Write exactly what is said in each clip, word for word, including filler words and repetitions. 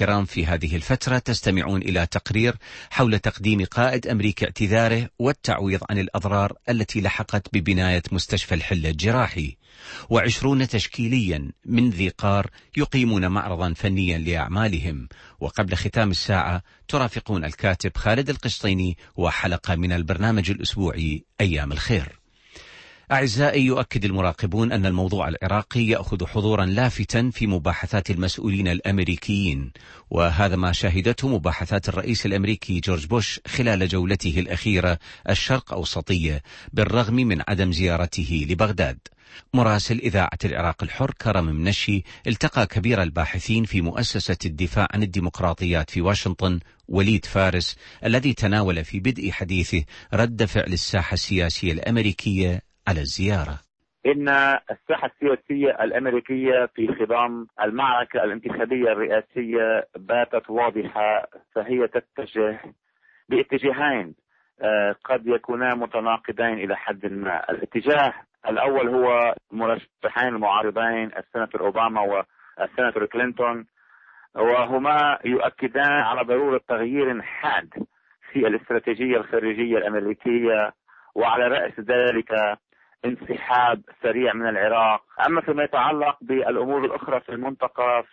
الكرام، في هذه الفترة تستمعون إلى تقرير حول تقديم قائد أمريكا اعتذاره والتعويض عن الأضرار التي لحقت ببناية مستشفى الحلة الجراحي. وعشرون تشكيليا من ذي قار يقيمون معرضا فنيا لأعمالهم. وقبل ختام الساعة ترافقون الكاتب خالد القسطيني وحلقة من البرنامج الأسبوعي أيام الخير. أعزائي، يؤكد المراقبون أن الموضوع العراقي يأخذ حضورا لافتا في مباحثات المسؤولين الأمريكيين، وهذا ما شهدته مباحثات الرئيس الأمريكي جورج بوش خلال جولته الأخيرة الشرق أوسطية بالرغم من عدم زيارته لبغداد. مراسل إذاعة العراق الحر كرم منشي التقى كبير الباحثين في مؤسسة الدفاع عن الديمقراطيات في واشنطن وليد فارس، الذي تناول في بدء حديثه رد فعل الساحة السياسية الأمريكية على الزيارة. إن الساحة السياسية الأمريكية في خضم المعركة الانتخابية الرئاسية باتت واضحة، فهي تتجه باتجاهين قد يكونا متناقضين إلى حد ما. الاتجاه الأول هو مرشحين المعارضين السناتور أوباما والسناتور كلينتون، وهما يؤكدان على ضرورة تغيير حاد في الاستراتيجية الخارجية الأمريكية، وعلى رأس ذلك انسحاب سريع من العراق. أما فيما يتعلق بالأمور الأخرى في المنطقة،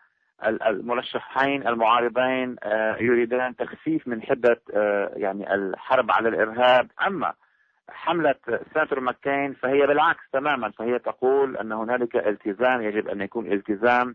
فالمرشحين المعارضين يريدان تخفيف من حدة يعني الحرب على الإرهاب. أما حملة سناتور ماكين فهي بالعكس تماما، فهي تقول أن هنالك التزام، يجب أن يكون التزام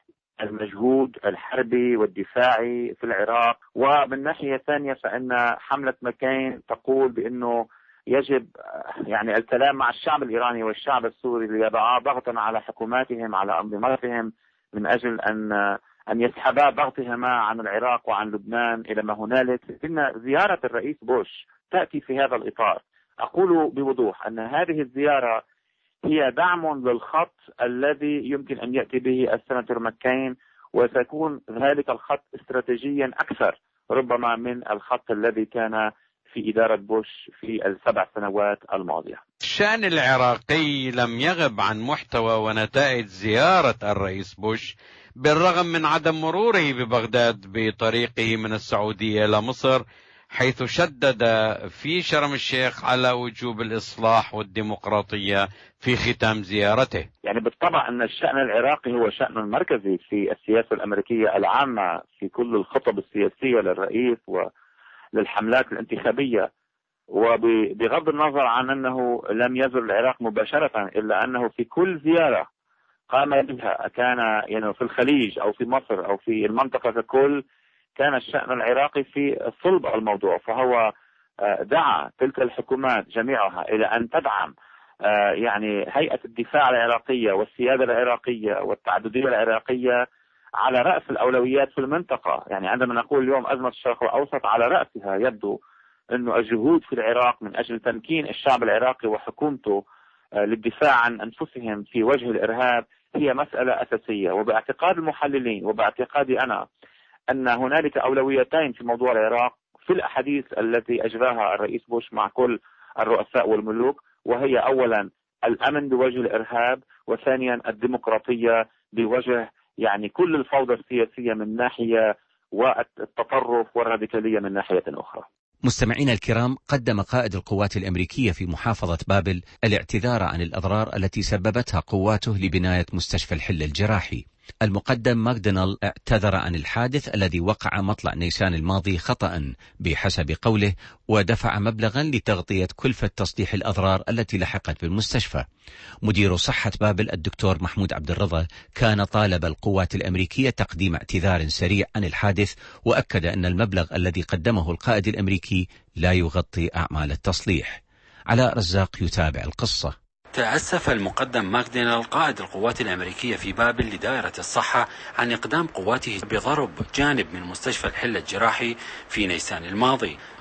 المجهود الحربي والدفاعي في العراق. ومن ناحية ثانية فإن حملة ماكين تقول بأنه يجب يعني الكلام مع الشعب الإيراني والشعب السوري ليضعا ضغطا على حكوماتهم على أنظمتهم من أجل أن أن يسحبا ضغطهما عن العراق وعن لبنان إلى ما هنالك. إن زيارة الرئيس بوش تأتي في هذا الإطار. أقول بوضوح أن هذه الزيارة هي دعم للخط الذي يمكن أن يأتي به السناتور ماكين، وسيكون ذلك الخط استراتيجيا أكثر ربما من الخط الذي كان في إدارة بوش في السبع سنوات الماضية. الشأن العراقي لم يغب عن محتوى ونتائج زيارة الرئيس بوش بالرغم من عدم مروره ببغداد بطريقه من السعودية إلى مصر، حيث شدد في شرم الشيخ على وجوب الإصلاح والديمقراطية في ختام زيارته. يعني بالطبع أن الشأن العراقي هو شأن مركزي في السياسة الأمريكية العامة، في كل الخطب السياسية للرئيس وللحملات الانتخابية. وبغض النظر عن أنه لم يزر العراق مباشرة، إلا أنه في كل زيارة قام بها، كان يعني في الخليج أو في مصر أو في المنطقة ككل، كان الشأن العراقي في صلب الموضوع. فهو دعا تلك الحكومات جميعها إلى أن تدعم يعني هيئة الدفاع العراقية والسيادة العراقية والتعددية العراقية على رأس الأولويات في المنطقة. يعني عندما نقول اليوم أزمة الشرق الأوسط على رأسها، يبدو أنه الجهود في العراق من أجل تمكين الشعب العراقي وحكومته للدفاع عن أنفسهم في وجه الإرهاب هي مسألة أساسية. وباعتقاد المحللين وباعتقادي أنا أن هنالك أولويتين في موضوع العراق في الأحاديث التي أجراها الرئيس بوش مع كل الرؤساء والملوك، وهي أولا الأمن بوجه الإرهاب، وثانيا الديمقراطية بوجه يعني كل الفوضى السياسية من ناحية والتطرف والراديكالية من ناحية أخرى. مستمعينا الكرام، قدم قائد القوات الأمريكية في محافظة بابل الاعتذار عن الأضرار التي سببتها قواته لبناية مستشفى الحلة الجراحي. المقدم ماكدونال اعتذر عن الحادث الذي وقع مطلع نيسان الماضي خطأ بحسب قوله، ودفع مبلغا لتغطية كلفة تصليح الأضرار التي لحقت بالمستشفى. مدير صحة بابل الدكتور محمود عبد الرضا كان طالب القوات الأمريكية تقديم اعتذار سريع عن الحادث، وأكد أن المبلغ الذي قدمه القائد الأمريكي لا يغطي أعمال التصليح. علاء رزاق يتابع القصة. تأسف المقدم ماكدونال قائد القوات الأمريكية في بابل لدائرة الصحة عن إقدام قواته بضرب جانب من مستشفى الحلة الجراحي في نيسان الماضي.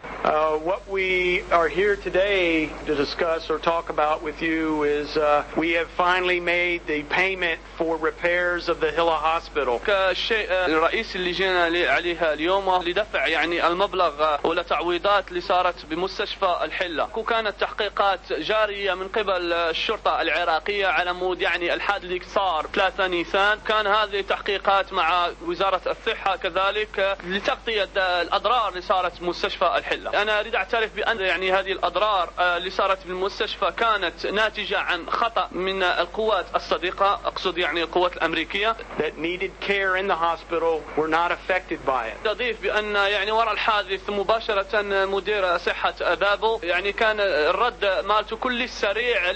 Uh, what we are here today to discuss or talk about with you is uh, we have finally made the payment for repairs of the Hilla Hospital. الشيء الرئيسي اللي جينا عليها اليوم لدفع يعني المبلغ ولا تعويضات اللي صارت بمستشفى الحلة، وكانت تحقيقات جارية من قبل الشرطة العراقية على مود يعني الحادث اللي صار ثلاثة نيسان. كان هذه تحقيقات مع وزارة الصحة كذلك لتغطية الأضرار اللي صارت بمستشفى الحلة. أنا أريد أعترف بأن يعني هذه الأضرار اللي صارت بالمستشفى كانت ناتجة عن خطأ من القوات الصديقة، أقصد يعني القوات الأمريكية. That needed care in the hospital were not affected by it. أضيف بأن يعني وراء الحادث مباشرة مدير صحة بابل يعني كان الرد مالته كل سريع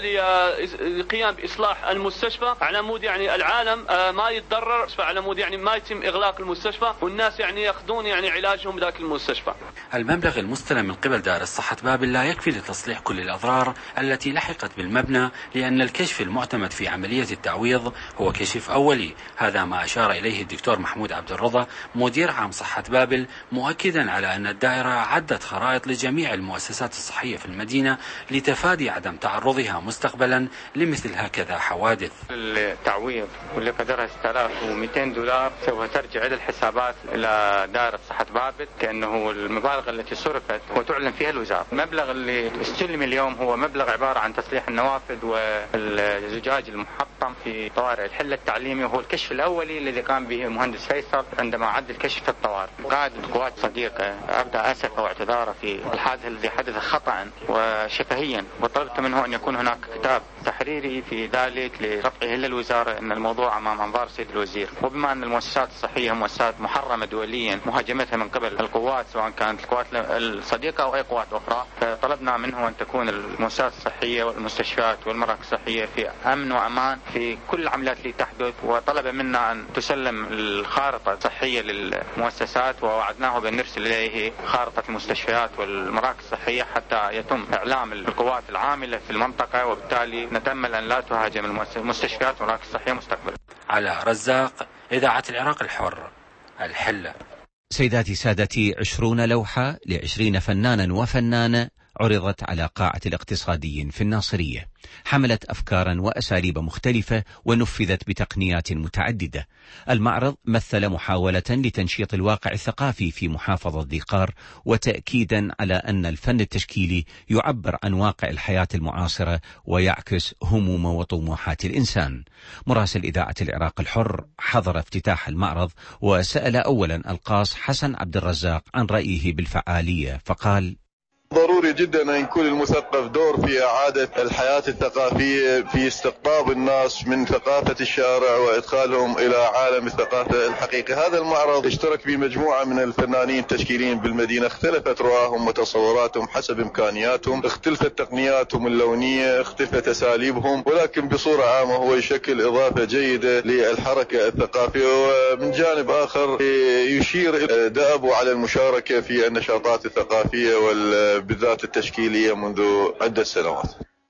للقيام بإصلاح المستشفى على مود يعني العالم ما يتضرر، على مود يعني ما يتم إغلاق المستشفى والناس يعني يأخذون يعني علاجهم بذاك المستشفى. المبلغ المستلم من قبل دار الصحة بابل لا يكفي لتصليح كل الأضرار التي لحقت بالمبنى، لأن الكشف المعتمد في عملية التعويض هو كشف أولي. هذا ما أشار إليه الدكتور محمود عبد الرضا مدير عام صحة بابل، مؤكدا على أن الدائرة عدت خرائط لجميع المؤسسات الصحية في المدينة لتفادي عدم تعرضها مستقبلا لمثل هكذا حوادث. التعويض واللي قدرها ستة آلاف ومئتين دولار سوف ترجع إلى الحسابات إلى دائرة صحة بابل، كأنه المبالغ التي صرفت وتعلن فيها الوزارة. المبلغ اللي استلم اليوم هو مبلغ عبارة عن تصليح النوافذ والزجاج المحطم في طوارئ الحلة التعليمي، وهو الكشف الأولي الذي قام به المهندس فيصل عندما عد الكشف في الطوارئ. قائد القوات صديقة أبدأ أسفه واعتذاره في الحادث الذي حدث خطأ وشفهيا، وطلبت منه أن يكون هناك كتاب تحريري في ذلك لرفعه إلى الوزارة أن الموضوع أمام أنظار سيد الوزير. وبما أن المؤسسات الصحية مؤسسات محرمة دوليا مهاجمتها من قبل القوات سواء كانت القوات الصديقة أو أي قوات أخرى، فطلبنا منه أن تكون المؤسسات الصحية والمستشفيات والمراكز الصحية في أمن وأمان في كل العمليات اللي تحدث، وطلب منا أن تسلم الخارطة الصحية للمؤسسات، ووعدناه بأن نرسل إليه خارطة المستشفيات والمراكز الصحية حتى يتم إعلام القوات العاملة في المنطقة، وبالتالي نتأمل أن لا تهاجم المستشفيات والمراكز الصحية مستقبلا. على رزاق، إذاعة العراق الحر، الحلة. سيداتي سادتي، عشرون لوحة لعشرين فنانا وفنانة عرضت على قاعة الاقتصاديين في الناصرية، حملت أفكارا وأساليب مختلفة ونفذت بتقنيات متعددة. المعرض مثل محاولة لتنشيط الواقع الثقافي في محافظة ذي قار، وتأكيدا على أن الفن التشكيلي يعبر عن واقع الحياة المعاصرة ويعكس هموم وطموحات الإنسان. مراسل إذاعة العراق الحر حضر افتتاح المعرض وسأل أولا القاص حسن عبد الرزاق عن رأيه بالفعالية، فقال: ضروري جدا أن يكون المثقف دور في إعادة الحياة الثقافية، في استقطاب الناس من ثقافة الشارع وإدخالهم إلى عالم الثقافة الحقيقي. هذا المعرض اشترك فيه مجموعة من الفنانين التشكيليين بالمدينة، اختلفت رؤاهم وتصوراتهم حسب إمكانياتهم، اختلفت تقنياتهم اللونية، اختلفت أساليبهم، ولكن بصورة عامة هو يشكل إضافة جيدة للحركة الثقافية. ومن جانب آخر يشير دأبه على المشاركة في النشاطات الثقافية وال بالذات التشكيلية منذ عدة سنوات.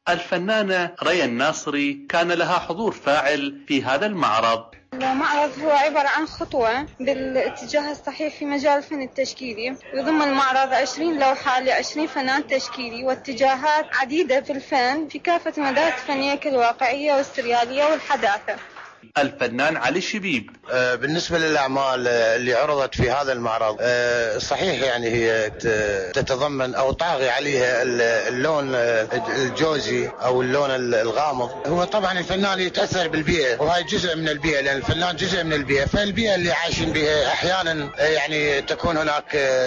الفنانة ريا الناصري كان لها حضور فاعل في هذا المعرض. المعرض هو عبارة عن خطوة بالاتجاه الصحيح في مجال الفن التشكيلي. يضم المعرض عشرين لوحة لعشرين فنان تشكيلي واتجاهات عديدة في الفن في كافة المدارس الفنية كالواقعية والسريالية والحداثة. الفنان علي الشبيب: بالنسبة للأعمال اللي عرضت في هذا المعرض، صحيح يعني هي تتضمن أو طاغي عليها اللون الجوزي أو اللون الغامض. هو طبعا الفنان يتأثر بالبيئة، وهي جزء من البيئة، لأن الفنان جزء من البيئة، فالبيئة اللي عايشين بها أحيانا يعني تكون هناك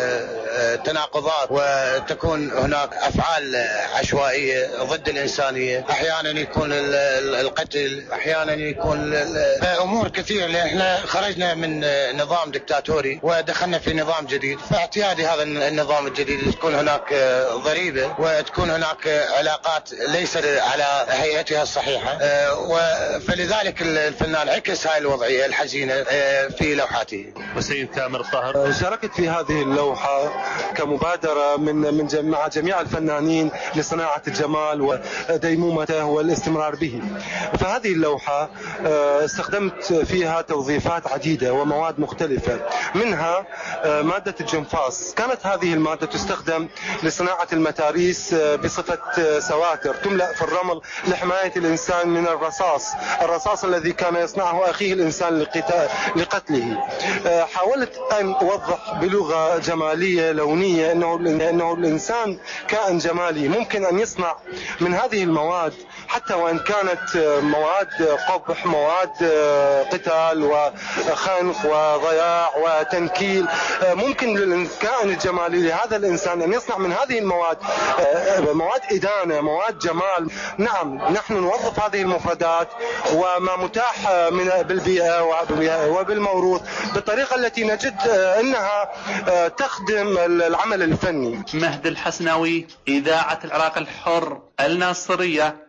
تناقضات وتكون هناك أفعال عشوائية ضد الإنسانية، أحيانا يكون القتل، أحيانا يكون أمور كثيرة. لأن احنا خرجنا من نظام دكتاتوري ودخلنا في نظام جديد، فاعتيادي هذا النظام الجديد تكون هناك ضريبة وتكون هناك علاقات ليست على هيئتها الصحيحة، فلذلك الفنان عكس هاي الوضعية الحزينة في لوحاته. وسيد تامر طاهر: شاركت في هذه اللوحة كمبادرة من من مع جميع الفنانين لصناعة الجمال وديمومته والاستمرار به. فهذه اللوحة استخدمت فيها توظيفات عديدة ومواد مختلفة، منها مادة الجنفاص. كانت هذه المادة تستخدم لصناعة المتاريس بصفة سواتر تملأ في الرمل لحماية الإنسان من الرصاص الرصاص الذي كان يصنعه أخيه الإنسان لقتله. حاولت أن أوضح بلغة جمالية لونية أنه أنه الإنسان كائن جمالي ممكن أن يصنع من هذه المواد، حتى وإن كانت مواد قبح، مواد قتال وخنق وضياع وتنكيل، ممكن للكائن الجمالي لهذا الإنسان أن يصنع من هذه المواد مواد إدانة، مواد جمال. نعم، نحن نوظف هذه المفردات وما متاح من بالبيئة وبالموروث بالطريقة التي نجد أنها تخدم العمل الفني. مهدي الحسناوي، إذاعة العراق الحر، الناصرية.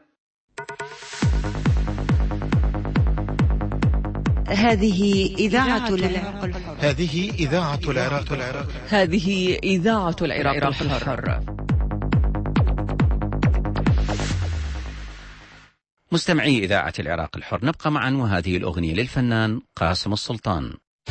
هذه إذاعة العراق الحر. هذه إذاعة العراق الحر. هذه إذاعة العراق الحر. مستمعي إذاعة العراق الحر، نبقى معا وهذه الأغنية للفنان قاسم السلطان.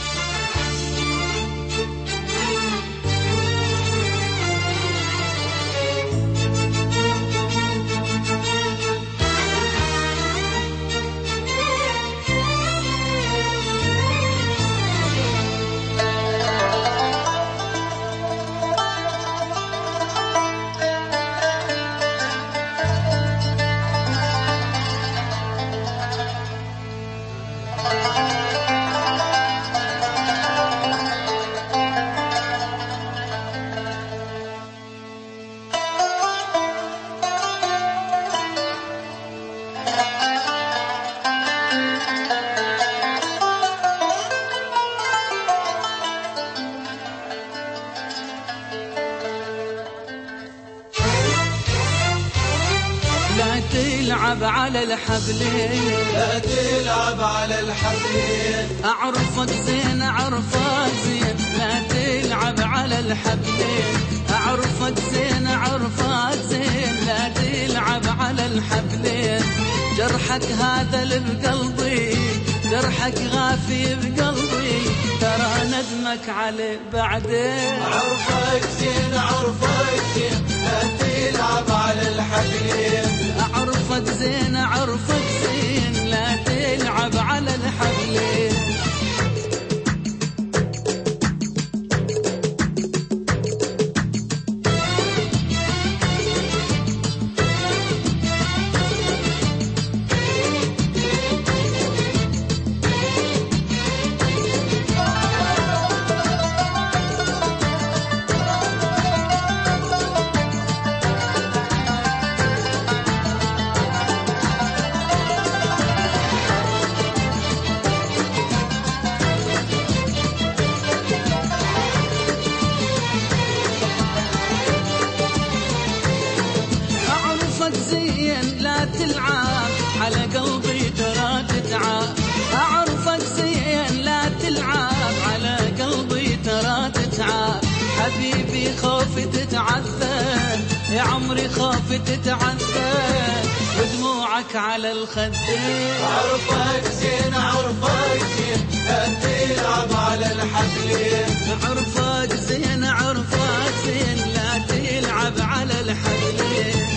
تلعب على الحبلين، لا تلعب على الحبلين، أعرفك زين أعرفك زين، لا تلعب على الحبلين، أعرفك زين أعرفك زين، لا تلعب على الحبلين، جرحك هذا اللي بقلبي، جرحك غافي بقلبي، ترى ندمك عليه بعدين. أعرفك زين أعرفك زين، لا تلعب على الحبلين، أعرفك زين أعرفك زين، لا تلعب على الحبلين. تلعب على قلبي ترى تتعب، أعرفك زين لا تلعب على قلبي ترى تتعب، حبيبي خوفي تتعذب، يا عمري خوفي تتعذب، ودموعك على الخدين. أعرفك زين أعرفك زين، لا تلعب على الحبلين، أعرفك زين أعرفك زين، لا تلعب على الحبلين.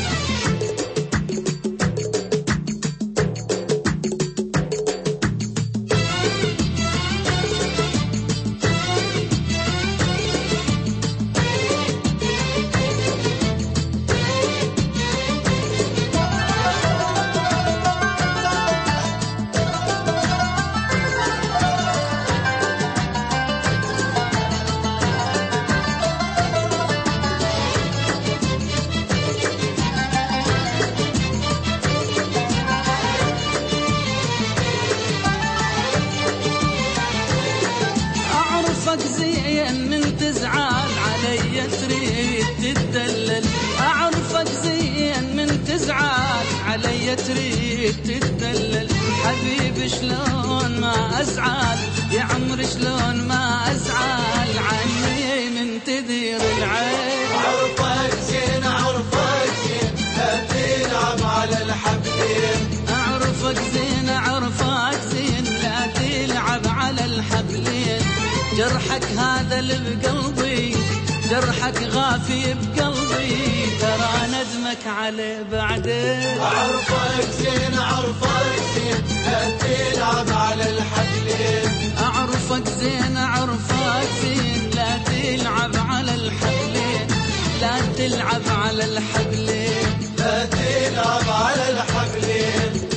تريد تتدلل حبيبي شلون ما أزعل، يا عمري شلون ما أزعل، عني من تدير العين. أعرفك زين أعرفك زين، لا تلعب على الحبلين، أعرفك زين أعرفك زين، جرحك هذا اللي بقلبي، جرحك غافي بقلبي، ترى ندمك عليه بعدين. أعرفك زين أعرفك زين لا تلعب على الحبلين، أعرفك زين أعرفك زين لا تلعب على الحبلين، لا تلعب على الحبلين، لا تلعب على الحبلين.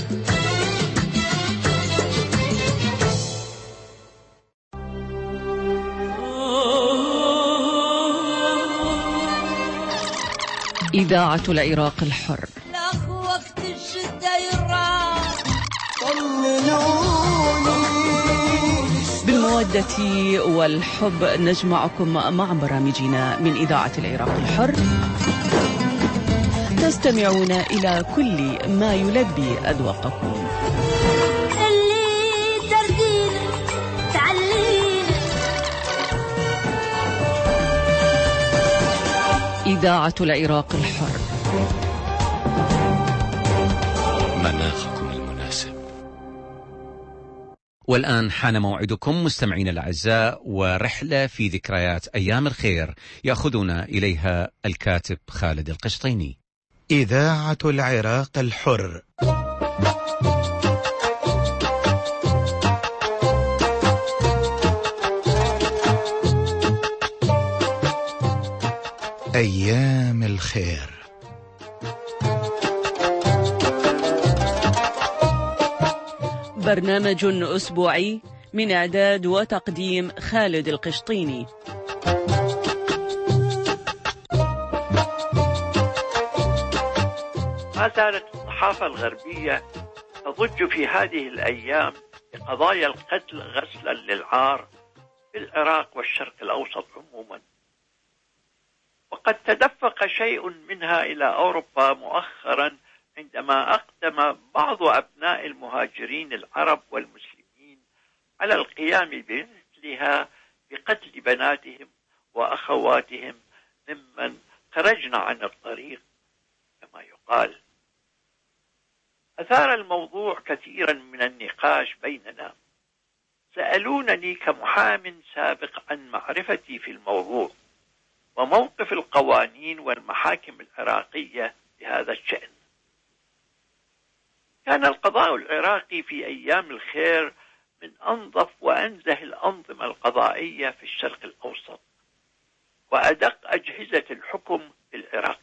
إذاعة العراق الحر. الأخ وقت الشدة يراح بالمودة والحب نجمعكم مع برامجنا من إذاعة العراق الحر. تستمعون إلى كل ما يلبي أذواقكم. اللي ترقينا تعلينا. إذاعة العراق الحر. مناخكم المناسب. والآن حان موعدكم مستمعين الأعزاء، ورحلة في ذكريات أيام الخير يأخذنا إليها الكاتب خالد القشطيني. إذاعة العراق الحر. أيام الخير. برنامج أسبوعي من إعداد وتقديم خالد القشطيني. ما زالت الصحافة الغربية تضج في هذه الأيام بقضايا القتل غسلا للعار في العراق والشرق الأوسط عموما، وقد تدفق شيء منها إلى أوروبا مؤخرا عندما أقدم بعض أبناء المهاجرين العرب والمسلمين على القيام بمثلها بقتل بناتهم وأخواتهم ممن خرجنا عن الطريق كما يقال. أثار الموضوع كثيرا من النقاش بيننا. سألونني كمحام سابق عن معرفتي في الموضوع وموقف القوانين والمحاكم العراقية بهذا الشأن. كان القضاء العراقي في أيام الخير من أنظف وأنزه الأنظمة القضائية في الشرق الأوسط وأدق أجهزة الحكم في العراق.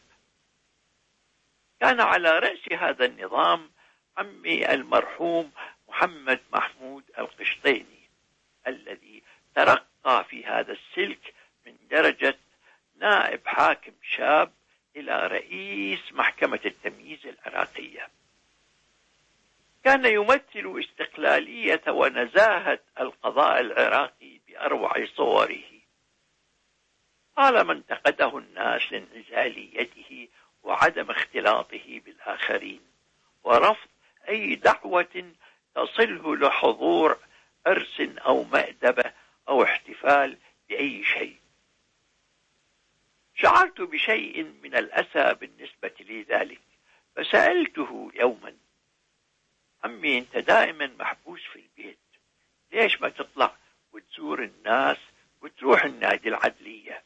كان على رأس هذا النظام عمي المرحوم محمد محمود القشطيني، الذي ترقى في هذا السلك من درجة نائب حاكم شاب إلى رئيس محكمة التمييز العراقية. كان يمثل استقلالية ونزاهة القضاء العراقي بأروع صوره. طالما انتقده الناس لانعزاليته وعدم اختلاطه بالآخرين ورفض أي دعوة تصله لحضور عرس أو مأدبة أو احتفال بأي شيء. شعرت بشيء من الأسى بالنسبة لذلك، فسألته يوما: عمي أنت دائما محبوس في البيت، ليش ما تطلع وتزور الناس وتروح النادي العدلية؟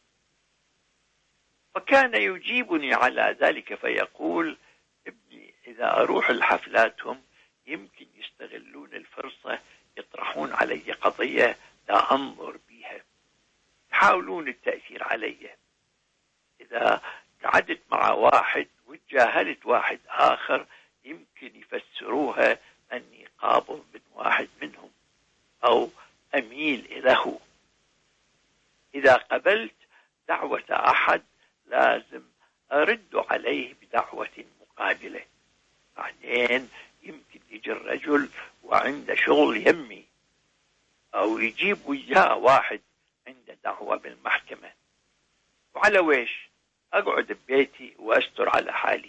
وكان يجيبني على ذلك فيقول: ابني إذا أروح الحفلاتهم يمكن يستغلون الفرصة يطرحون علي قضية لا أنظر بها، يحاولون التأثير علي. إذا قعدت مع واحد وتجاهلت واحد آخر يمكن يفسروها أني قابض من واحد منهم أو أميل إليه. إذا قبلت دعوة أحد لازم أرد عليه بدعوة مقابلة، بعدين يمكن يجي الرجل وعنده شغل يمي أو يجيب وياه واحد عنده دعوة بالمحكمة، وعلى ويش أقعد ببيتي وأستر على حالي.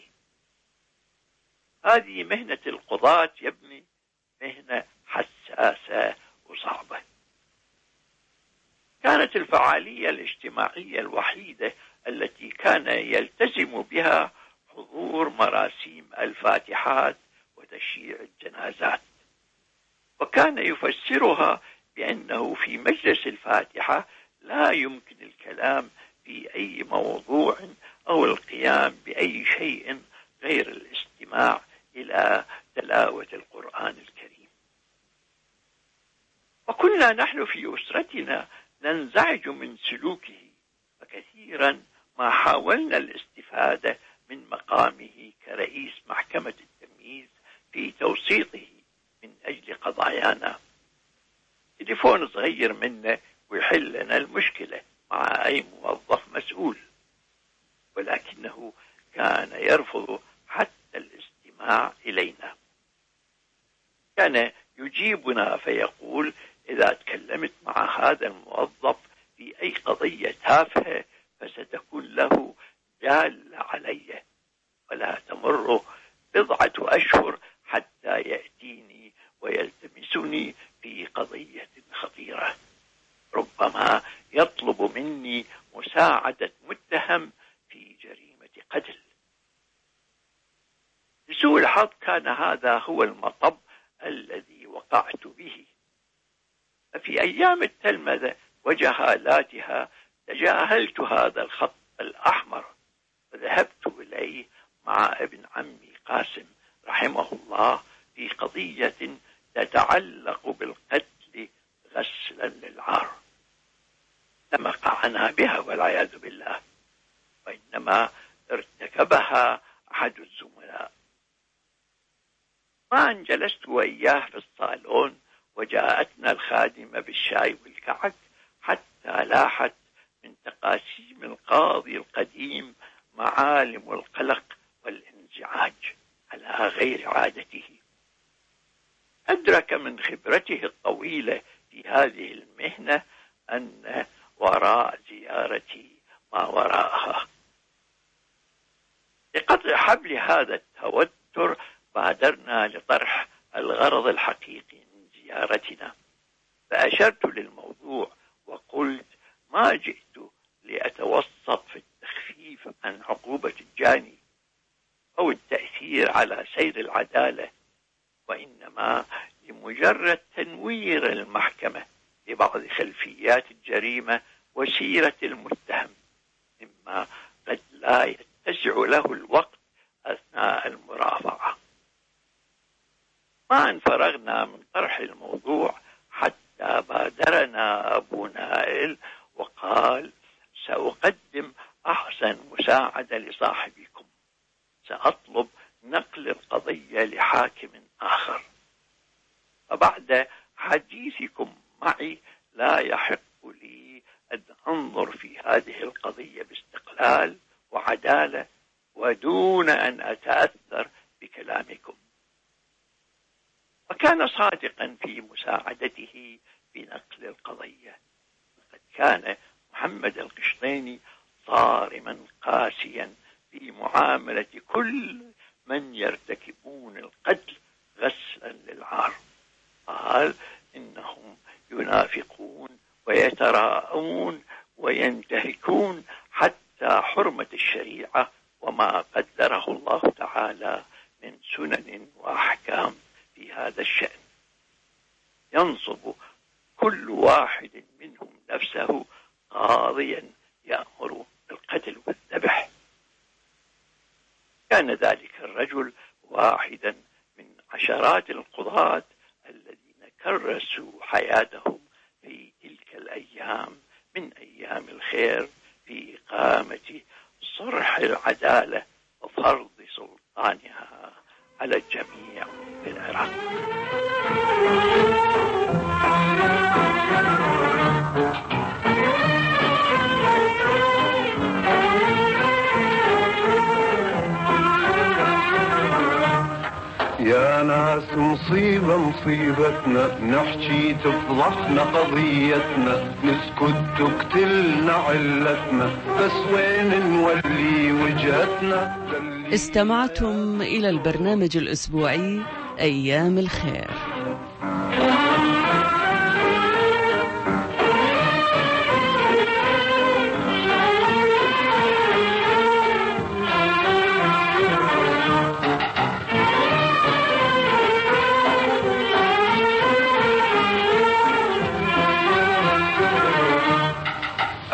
هذه مهنة القضاة يا ابني، مهنة حساسة وصعبة. كانت الفعالية الاجتماعية الوحيدة التي كان يلتزم بها حضور مراسيم الفاتحات وتشييع الجنازات، وكان يفسرها بأنه في مجلس الفاتحة لا يمكن الكلام في أي موضوع أو القيام بأي شيء غير الاستماع إلى تلاوة القرآن الكريم. وكنا نحن في أسرتنا ننزعج من سلوكه، فكثيرا ما حاولنا الاستفادة من مقامه كرئيس محكمة التمييز في توسيطه من أجل قضايانا. تليفون صغير منا ويحل لنا المشكلة مع أي موظف مسؤول، ولكنه كان يرفض حتى الاستماع إلينا. كان يجيبنا فيقول: إذا تكلمت مع هذا الموظف في أي قضية تافهة فستكون له دالة علي، ولا تمر بضعة أشهر حتى يأتيني ويلتمسني في قضية خطيرة، ربما يطلب مني مساعدة متهم في جريمة قتل. لسوء الحظ كان هذا هو المطب الذي وقعت به. ففي أيام التلمذة وجهالاتها تجاهلت هذا الخط الأحمر، وذهبت إليه مع ابن عمي قاسم رحمه الله في قضية تتعلق بالقتل غسلا للعار. لم قعنا بها والعياذ بالله، وإنما ارتكبها أحد الزملاء. ما أن جلست وإياه في الصالون وجاءتنا الخادمة بالشاي والكعك حتى لاحت من تقاسيم القاضي القديم معالم القلق والانزعاج على غير عادته. أدرك من خبرته الطويلة في هذه المهنة أن وراء زيارتي ما وراءها. لقطع حبل هذا التوتر بادرنا لطرح الغرض الحقيقي من زيارتنا، فأشرت للموضوع وقلت: ما جئت لأتوسط في التخفيف عن عقوبة الجاني أو التأثير على سير العدالة، وإنما لمجرد تنوير المحكمة ببعض خلفيات الجريمة وسيرة المتهم، مما قد لا يتسع له الوقت أثناء المرافعة. ما أن فرغنا من طرح الموضوع حتى بادرنا أبو نائل وقال: سأقدم أحسن مساعدة لصاحبكم، سأطلب نقل القضية لحاكم آخر، فبعد حديثكم معي لا يحق لي أن أنظر في هذه القضية باستقلال وعدالة ودون أن أتأثر بكلامكم. وكان صادقا في مساعدته بنقل القضية. وقد كان محمد القشطيني صارما قاسيا في معاملة كل من يرتكبون القتل غسلا للعار. قال: إنهم ينافقون ويتراءون وينتهكون حتى حرمة الشريعة وما قدره الله تعالى من سنن وأحكام في هذا الشأن. ينصب كل واحد منهم نفسه قاضيا يأمر بالقتل والذبح. كان ذلك الرجل واحدا من عشرات القضاة الذين كرسوا حياتهم في تلك الأيام من أيام الخير في إقامة صرح العدالة وفرض سلطانها على الجميع في العراق. يا ناس مصيبة مصيبتنا، نحكي تفضحنا قضيتنا، نسكت تقتلنا علتنا، بس وين نولي وجهتنا. استمعتم إلى البرنامج الأسبوعي أيام الخير.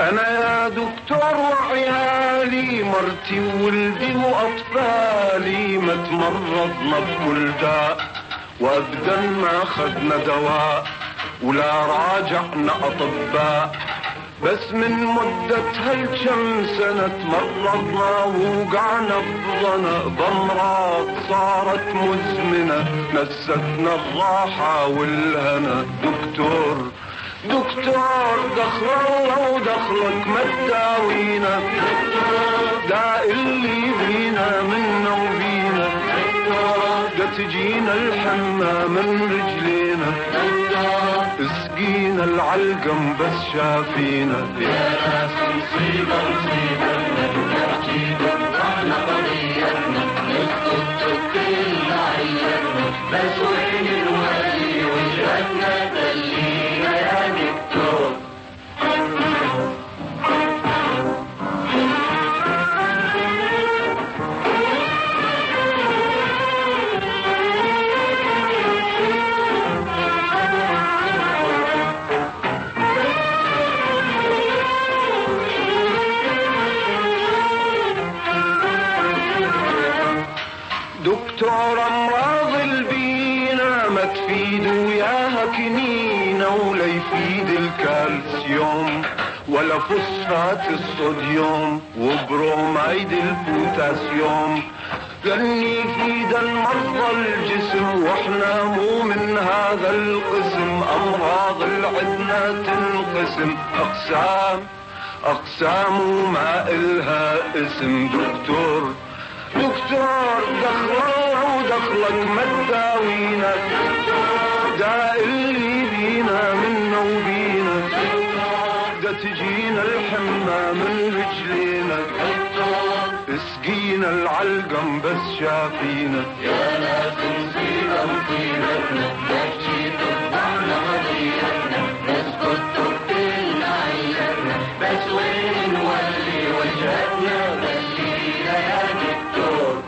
أنا يا دكتور وعيالي مرتي وولدي وأطفالي ما تمرضنا بكل داء، وأبدا ما خدنا دواء ولا راجعنا أطباء، بس من مدة هالكم سنة تمرضنا ووقعنا بظنا بأمراض صارت مزمنة نستنا الراحة والهنا. دكتور دكتور دخل الله ودخلك ما تداوينا، دا اللي بينا منا وبينا، دا تجينا الحمى من رجلينا، اسقينا العلقم بس شافينا. يا ناس مصيبة مصيبة نحكي ضحنا قضيتنا، نسكت كل عيتنا، بس وين نولي وجهتنا دلينا يا دكتور. دكتور امراض البينا ما تفيد وياها كنينة، ولا يفيد الكالسيوم ولا فوسفات الصوديوم وبروميد البوتاسيوم، لن يفيد المرضى الجسم واحنا مو من هذا القسم. امراض العدنا تنقسم اقسام اقسام وما الها اسم. دكتور دكتور دخل الله ودخلك ما تداوينا، دا اللي بينا منا وبينا، دا تجينا الحمى من رجلينا، اسقينا العلقم بس شافينا. يا ناس مصيبة مصيبتنا نحكي تفضحنا قضيتنا، نسكت تبتلنا عيتنا، بس وين نولي وجهتنا خلينا يا دكتور.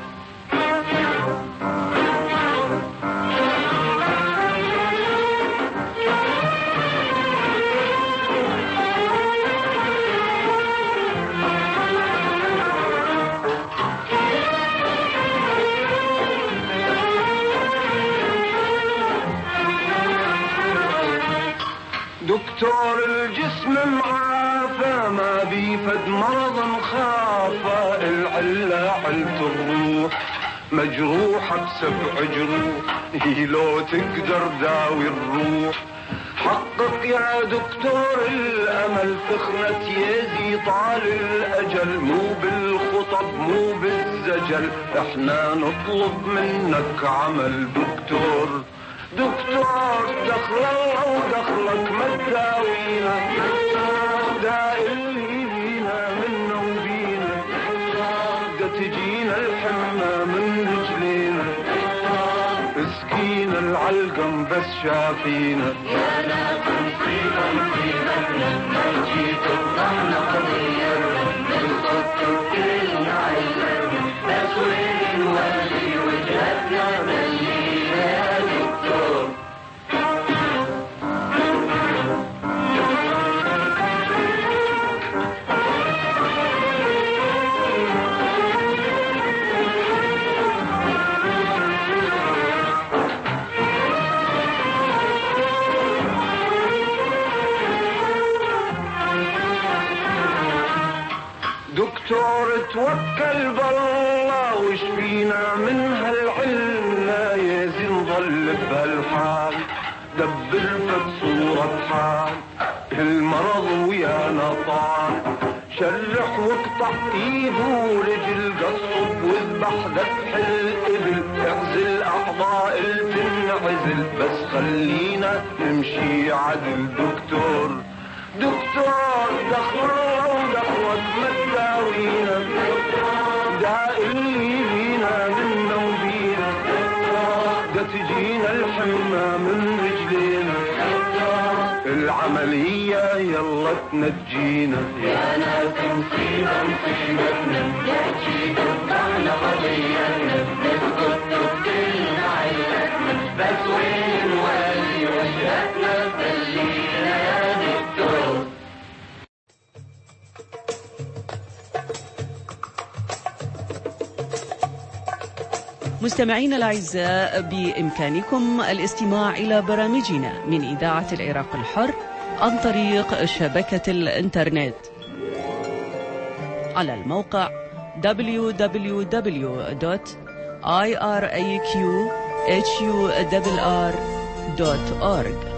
دكتور الجسم معافى ما بيفد مرض خافى، العلة علة الروح مجروحة بسبع جروح، هي لو تقدر داوي الروح. حقق يا دكتور الامل تخنت يزي طال الاجل، مو بالخطب مو بالزجل، احنا نطلب منك عمل. دكتور دكتور دخل الله ودخلك ما تداوينا، دا اللي بينا منا وبينا، دا تجينا الحمى من رجلينا، اسقينا العلقم بس شافينا. يا ناس مصيبة مصيبتنا نحكي تفضحنا قضيتنا، نسكت تبتلنا عيتنا، بس وين نولي وجهتنا ملينا يا دكتور. دكتور توكل بالله واشفينا من هالعلة، يا زين ظل بهالحال دبر فد صورة حال، المرض ويانا طال، شرح واقطع ايد ورجل، قصب واذبح ذبح الابل، اعزل اعضاء تنعزل، بس خلينا نمشي عدل. دكتور دكتور دخل ودخلك ما تداوينا، دا اللي بينا منا وبينا، دا تجينا الحمى من رجلينا، العملية يلا تنجينا. يا ناس مصيبة مصيبتنا نحكي تفضحنا قضيتنا، نسكت تبتلنا عيتنا، بس وين نولي وجهتنا خلينا يا دكتور. مستمعينا الأعزاء، بإمكانكم الاستماع إلى برامجنا من إذاعة العراق الحر عن طريق شبكة الإنترنت على الموقع دبليو دبليو دبليو دوت آي آر إيه كيو إتش يو آر آر دوت أورج.